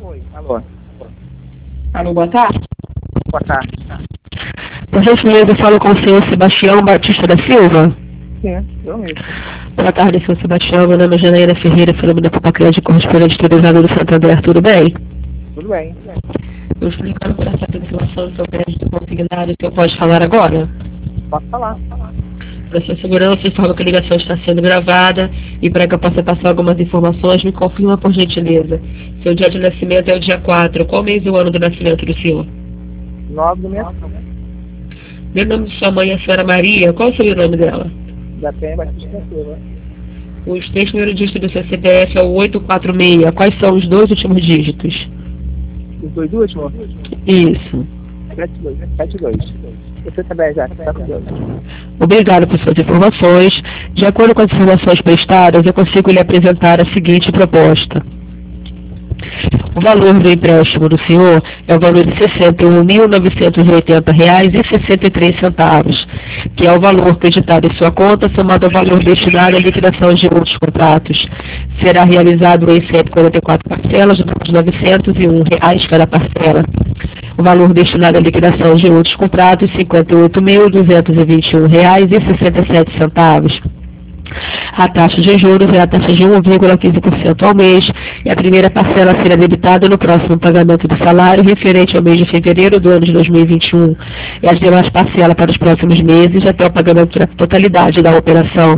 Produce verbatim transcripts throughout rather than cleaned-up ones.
Alô. Alô, boa tarde. Boa tarde. Por gentileza, eu falo com o senhor Sebastião Batista da Silva. Sim, eu mesmo. Boa tarde, senhor Sebastião. Meu nome é Janaína Ferreira, falando da Copa Crédito, correspondente autorizado do Santander. Tudo bem? Tudo bem. Eu estou ligando para essa informação do seu crédito consignado. O senhor pode falar agora? Posso falar. Para sua segurança, informa que a ligação está sendo gravada e para que eu possa passar algumas informações, me confirma por gentileza. Seu dia de nascimento é o dia quatro. Qual mês e o ano do nascimento do senhor? Nove do mês. Meu nome de sua mãe é a senhora Maria. Qual o sobrenome dela? Da Penha Batista da Silva. Os três primeiros dígitos do seu C P F é o oito quatro seis. Quais são os dois últimos dígitos? Os dois últimos? Isso. sete dois. sete dois. Você também já. sete dois. Obrigado por suas informações. De acordo com as informações prestadas, eu consigo lhe apresentar a seguinte proposta. O valor do empréstimo do senhor é o valor de sessenta e um mil novecentos e oitenta reais e sessenta e três centavos, que é o valor creditado em sua conta, somado ao valor destinado à liquidação de outros contratos. Será realizado em cento e quarenta e quatro parcelas de novecentos e um reais cada parcela. O valor destinado à liquidação de outros contratos, cinquenta e oito mil duzentos e vinte e um reais e sessenta e sete centavos. A taxa de juros é a taxa de um vírgula quinze por cento ao mês e a primeira parcela será debitada no próximo pagamento do salário referente ao mês de fevereiro do ano de dois mil e vinte e um e as demais parcelas para os próximos meses até o pagamento da totalidade da operação.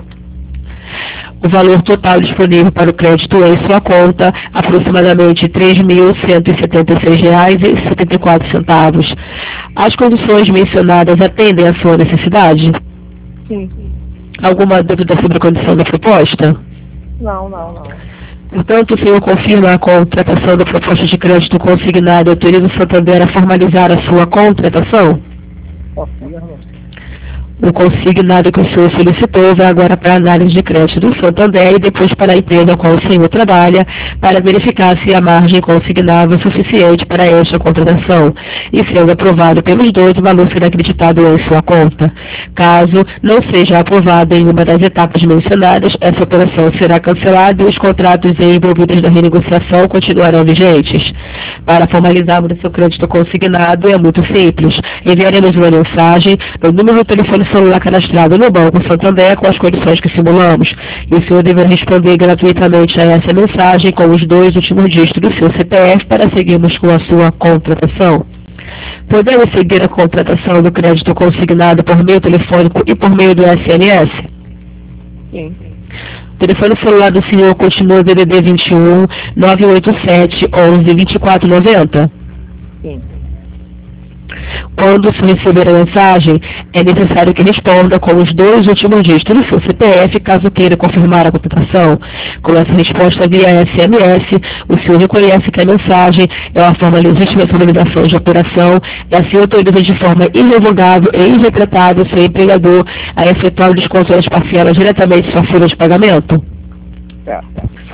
O valor total disponível para o crédito em sua conta, aproximadamente três mil cento e setenta e seis reais e setenta e quatro centavos. As condições mencionadas atendem à sua necessidade? Sim. Alguma dúvida sobre a condição da proposta? Não, não, não. Portanto, o senhor confirma a contratação da proposta de crédito consignada e autoriza o Santander a formalizar a sua contratação? Confirmo. O consignado que o senhor solicitou vai agora para a análise de crédito do Santander e depois para a empresa com o senhor trabalha para verificar se a margem consignável é suficiente para esta contratação. E sendo aprovado pelos dois, o valor será acreditado em sua conta. Caso não seja aprovado em uma das etapas mencionadas, essa operação será cancelada e os contratos envolvidos na renegociação continuarão vigentes. Para formalizarmos o seu crédito consignado é muito simples. Enviaremos uma mensagem no número do telefone celular cadastrado no Banco Santander com as condições que simulamos, e o senhor deverá responder gratuitamente a essa mensagem com os dois últimos dígitos do seu C P F para seguirmos com a sua contratação. Podemos seguir a contratação do crédito consignado por meio telefônico e por meio do S M S? Sim. O telefone celular do senhor continua D D D vinte e um, nove oito sete, onze, vinte e quatro noventa? Sim. Quando se receber a mensagem, é necessário que responda com os dois últimos dígitos do seu C P F, caso queira confirmar a contratação. Com essa resposta via S M S, o senhor reconhece que a mensagem é uma forma legítima de formalização de operação e assim autoriza de forma irrevogável e irretratável o seu empregador a efetuar o desconto das parcelas diretamente em sua folha de pagamento. Certo.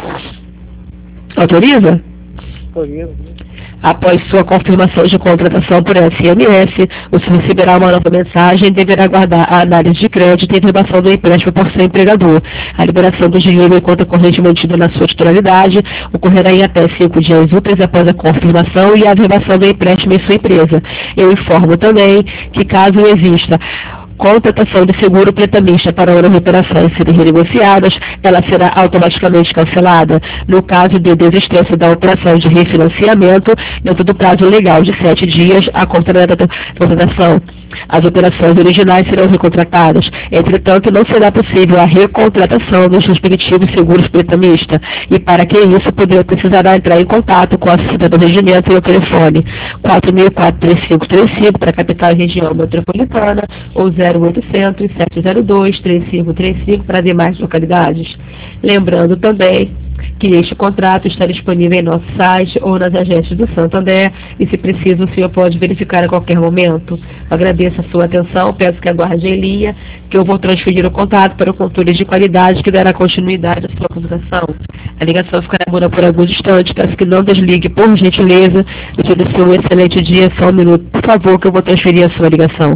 Autoriza? Autorizo. Após sua confirmação de contratação por S M S, o senhor receberá uma nova mensagem e deverá aguardar a análise de crédito e a informação do empréstimo por seu empregador. A liberação do dinheiro em conta corrente mantida na sua titularidade ocorrerá em até cinco dias úteis após a confirmação e a afirmação do empréstimo em sua empresa. Eu informo também que, caso exista contratação de seguro pretamista para outras operações serem renegociadas, ela será automaticamente cancelada. No caso de desistência da operação de refinanciamento, dentro do prazo legal de sete dias, a contratação. As operações originais serão recontratadas. Entretanto, não será possível a recontratação dos respectivos seguros pretamistas. E para que isso, poderá precisará entrar em contato com a assistência do regimento e o telefone quatro mil e quatro, três cinco três cinco para a capital e região metropolitana ou zero oitocentos, sete zero dois, três cinco três cinco para demais localidades. Lembrando também que este contrato está disponível em nosso site ou nas agências do Santander e, se preciso, o senhor pode verificar a qualquer momento. Agradeço a sua atenção, peço que aguarde em linha, que eu vou transferir o contato para o controle de qualidade que dará continuidade à sua contratação. A ligação ficará muda por alguns instantes, peço que não desligue, por gentileza. Eu te desejo um excelente dia, só um minuto, por favor, que eu vou transferir a sua ligação.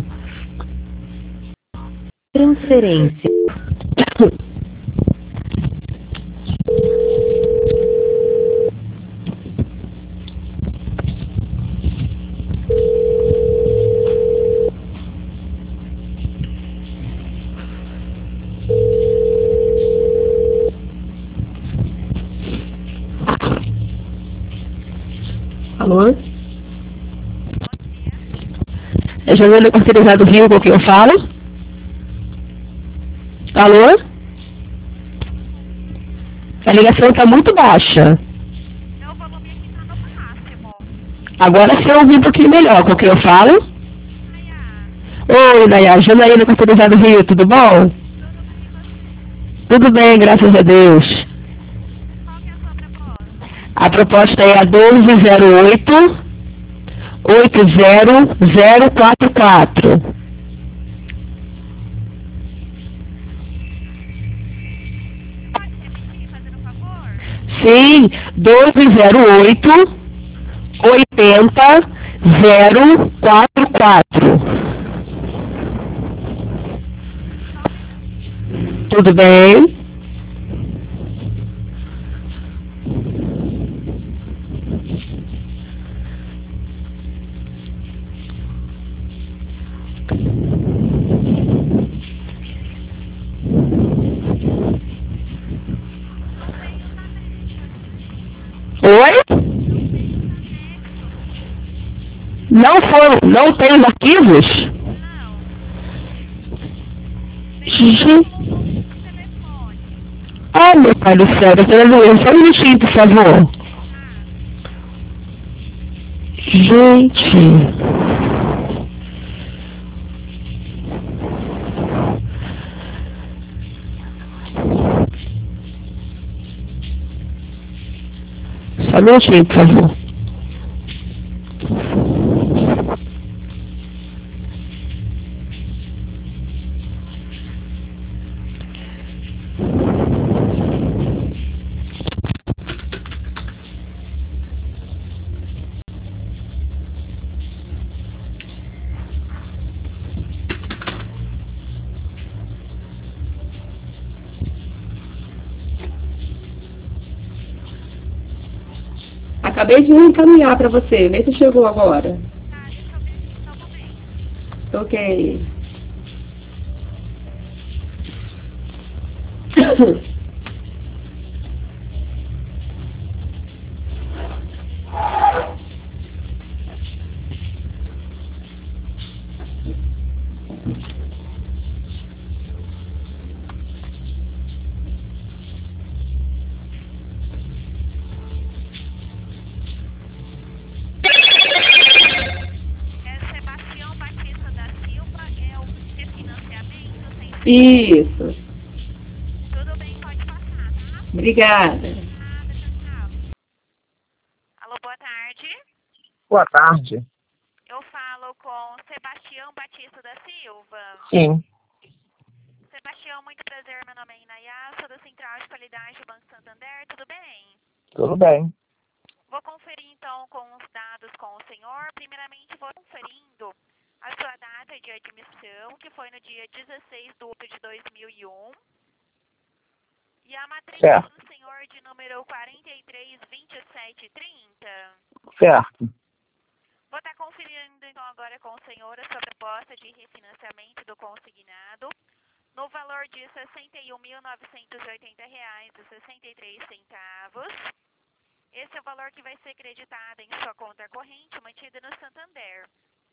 Transferência. Alô? É Janaína Cortelizado Rio com quem eu falo? Alô? A ligação está muito baixa. Meu volume aqui tá no máximo. Agora você ouviu um pouquinho melhor com quem eu falo? Nayá, Oi, Nayá. Janaína Cortelizado Rio, tudo bom? tudo bem e você? Tudo bem, graças a Deus. Qual que é a sua proposta? A proposta é a doze zero oito, oito zero zero quatro quatro. Você pode repetir, fazendo um favor? Sim, doze zero oito, oitenta zero quatro quatro. Só um minutinho. Tudo bem? Não tem os anexos. Oi? Não tem os anexos. Não foram, não tem os arquivos? Não. Tem só o Gente. número do telefone. Ah, meu pai do céu, doutora Luísa, só um minutinho, por favor. Tá. Gente. Só um minutinho, por favor. Acabei de encaminhar para você, vê se chegou agora. Tá, deixa eu ver aqui só um momento. Ok. É Sebastião Batista da Silva, é o refinanciamento, tem Isso. tudo bem, pode passar, tá? Obrigada. Nada, tchau, tchau. Alô, boa tarde. Boa tarde. Eu falo com Sebastião Batista da Silva. Sim. Sebastião, muito prazer, meu nome é Inayá, sou da Central de Qualidade do Banco Santander, tudo bem? Tudo bem. Vou conferir então com os dados com o senhor. Primeiramente, vou conferindo a sua data de admissão, que foi no dia dezesseis de outubro de dois mil e um. E a matrícula Certo. do senhor de número quarenta e três vinte e sete trinta. Certo. Vou estar conferindo então agora com o senhor a sua proposta de refinanciamento do consignado no valor de sessenta e um mil novecentos e oitenta reais e sessenta e três centavos. Esse é o valor que vai ser creditado em sua conta corrente mantida no Santander.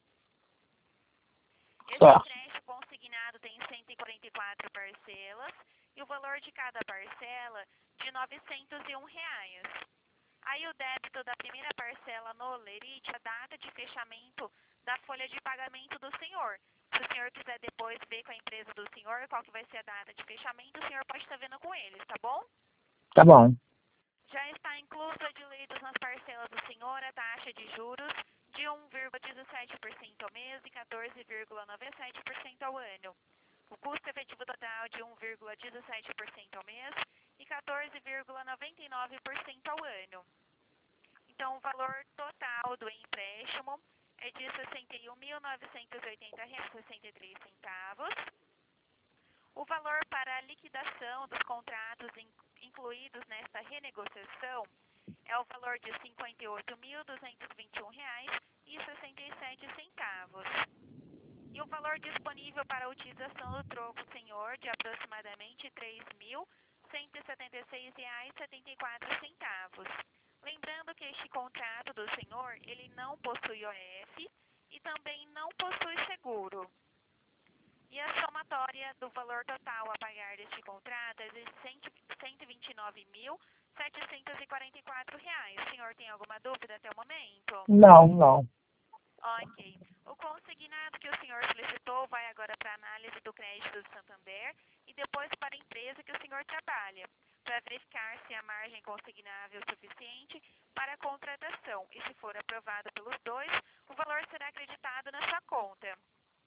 Esse Certo. empréstimo consignado tem cento e quarenta e quatro parcelas e o valor de cada parcela de novecentos e um reais. Aí o débito da primeira parcela no lerite, a data de fechamento da folha de pagamento do senhor. Se o senhor quiser depois ver com a empresa do senhor qual que vai ser a data de fechamento, o senhor pode estar vendo com eles, tá bom? Tá bom. Já está inclusa diluídos nas parcelas do senhor a taxa de juros de um vírgula dezessete por cento ao mês e quatorze vírgula noventa e sete por cento ao ano. O custo efetivo total de um vírgula dezessete por cento ao mês e quatorze vírgula noventa e nove por cento ao ano. Então, o valor total do empréstimo é de sessenta e um mil novecentos e oitenta reais e sessenta e três centavos. O valor para a liquidação dos contratos incluídos nesta renegociação é o valor de cinquenta e oito mil duzentos e vinte e um reais e sessenta e sete centavos. E o valor disponível para a utilização do troco senhor de aproximadamente três mil cento e setenta e seis reais e setenta e quatro centavos. Lembrando que este contrato do senhor senhor, ele não possui O F e também não possui seguro. E a somatória do valor total a pagar deste contrato é de cento e vinte e nove mil, setecentos e quarenta e quatro reais. O senhor tem alguma dúvida até o momento? Não, não. Ok. O consignado que o senhor solicitou vai agora para a análise do crédito do Santander e depois para a empresa que o senhor trabalha, para verificar se a margem consignável é suficiente para a contratação. E se for aprovado pelos dois, o valor será acreditado na sua conta.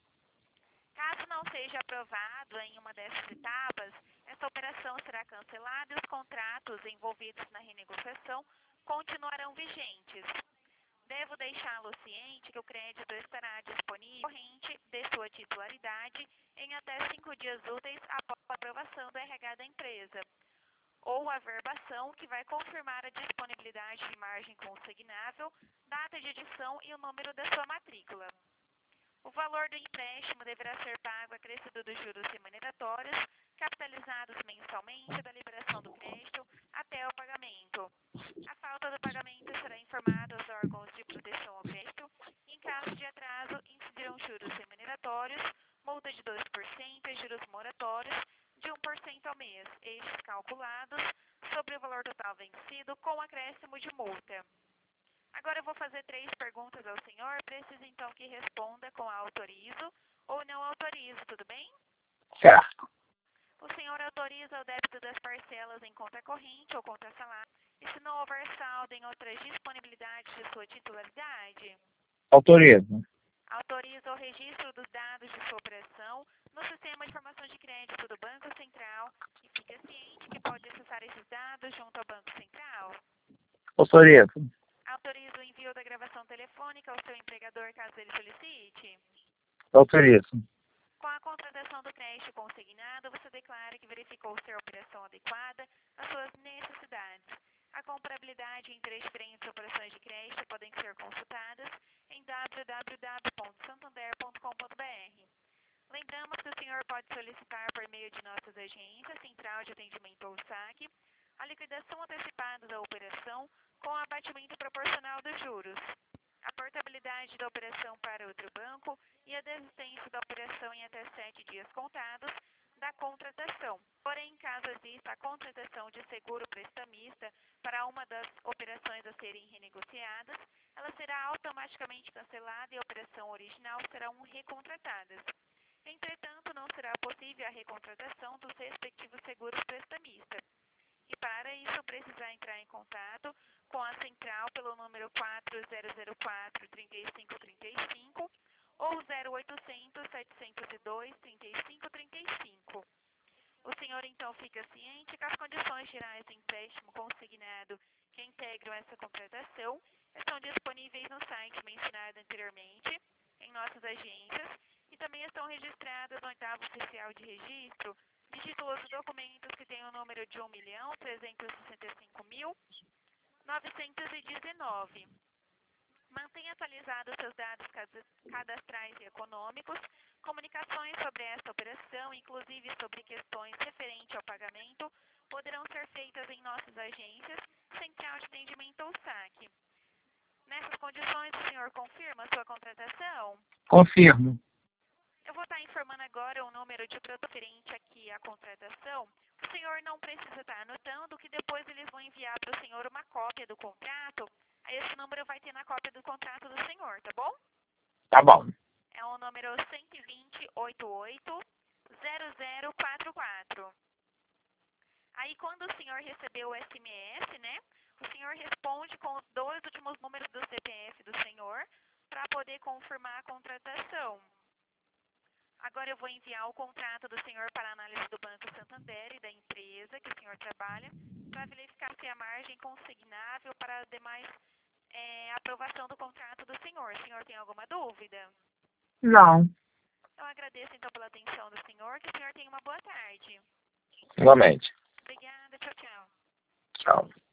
Caso não seja aprovado em uma dessas etapas, essa operação será cancelada e os contratos envolvidos na renegociação continuarão vigentes. Devo deixá-lo ciente que o crédito estará disponível corrente de sua titularidade em até cinco dias úteis após a aprovação do R H da empresa, ou a verbação que vai confirmar a disponibilidade de margem consignável, data de edição e o número da sua matrícula. O valor do empréstimo deverá ser pago acrescido dos juros remuneratórios, capitalizados mensalmente da liberação do crédito até o pagamento. A falta do pagamento será informada aos órgãos de proteção ao crédito e, em caso de atraso, incidirão juros remuneratórios, multa de dois por cento e juros moratórios de um por cento ao mês, estes calculados sobre o valor total vencido com acréscimo de multa. Agora eu vou fazer três perguntas ao senhor, preciso então que responda com autorizo ou não autorizo, tudo bem? Certo. O senhor autoriza o débito das parcelas em conta corrente ou conta salário e se não houver saldo em outras disponibilidades de sua titularidade? Autorizo. Autoriza o registro dos dados de sua operação no sistema de informação de crédito do Banco Central e fica ciente que pode acessar esses dados junto ao Banco Central? Autorizo. Autoriza o envio da gravação telefônica ao seu empregador caso ele solicite? Autorizo. Com a contratação do crédito consignado, você declara que verificou ser a operação adequada às suas necessidades. A comparabilidade entre as diferentes operações de crédito podem ser consultadas em w w w ponto santander ponto com ponto b r. Lembramos que o senhor pode solicitar por meio de nossas agências, Central de Atendimento ou saque, a liquidação antecipada da operação com abatimento proporcional dos juros, a portabilidade da operação para outro banco e a desistência da operação em até sete dias contados da contratação. Porém, caso exista a contratação de seguro prestamista para uma das operações a serem renegociadas, ela será automaticamente cancelada e a operação original serão recontratadas. Entretanto, não será possível a recontratação dos respectivos seguros prestamistas. E para isso, precisar entrar em contato com a central pelo número quatro zero zero quatro, três cinco três cinco ou zero oitocentos, setecentos e dois, trinta e cinco trinta e cinco. O senhor então fica ciente que as condições gerais do empréstimo consignado que integram essa contratação estão disponíveis no site mencionado anteriormente, em nossas agências, e também estão registradas no oitavo oficial de registro de títulos e documentos que tem o número de um milhão, trezentos e sessenta e cinco mil, novecentos e dezenove. Mantenha atualizados seus dados cadastrais e econômicos, comunicações sobre esta operação, inclusive sobre questões referentes ao pagamento, poderão ser feitas em nossas agências, Central de Atendimento ou saque. Nessas condições, o senhor confirma a sua contratação? Confirmo. Eu vou estar informando agora o número de produto referente aqui à contratação. O senhor não precisa estar anotando, que depois eles vão enviar para o senhor uma cópia do contrato. Aí esse número vai ter na cópia do contrato do senhor, tá bom? Tá bom. É o número um dois zero oito oito zero zero quatro quatro. Aí quando o senhor recebeu o S M S, né, o senhor responde com os dois últimos números do C P F do senhor para poder confirmar a contratação. Agora eu vou enviar o contrato do senhor para a análise do Banco Santander e da empresa que o senhor trabalha, para verificar se a margem consignável para a demais é, aprovação do contrato do senhor. O senhor tem alguma dúvida? Não. Eu agradeço então pela atenção do senhor, que o senhor tenha uma boa tarde. Igualmente. Obrigada, tchau, tchau. Tchau.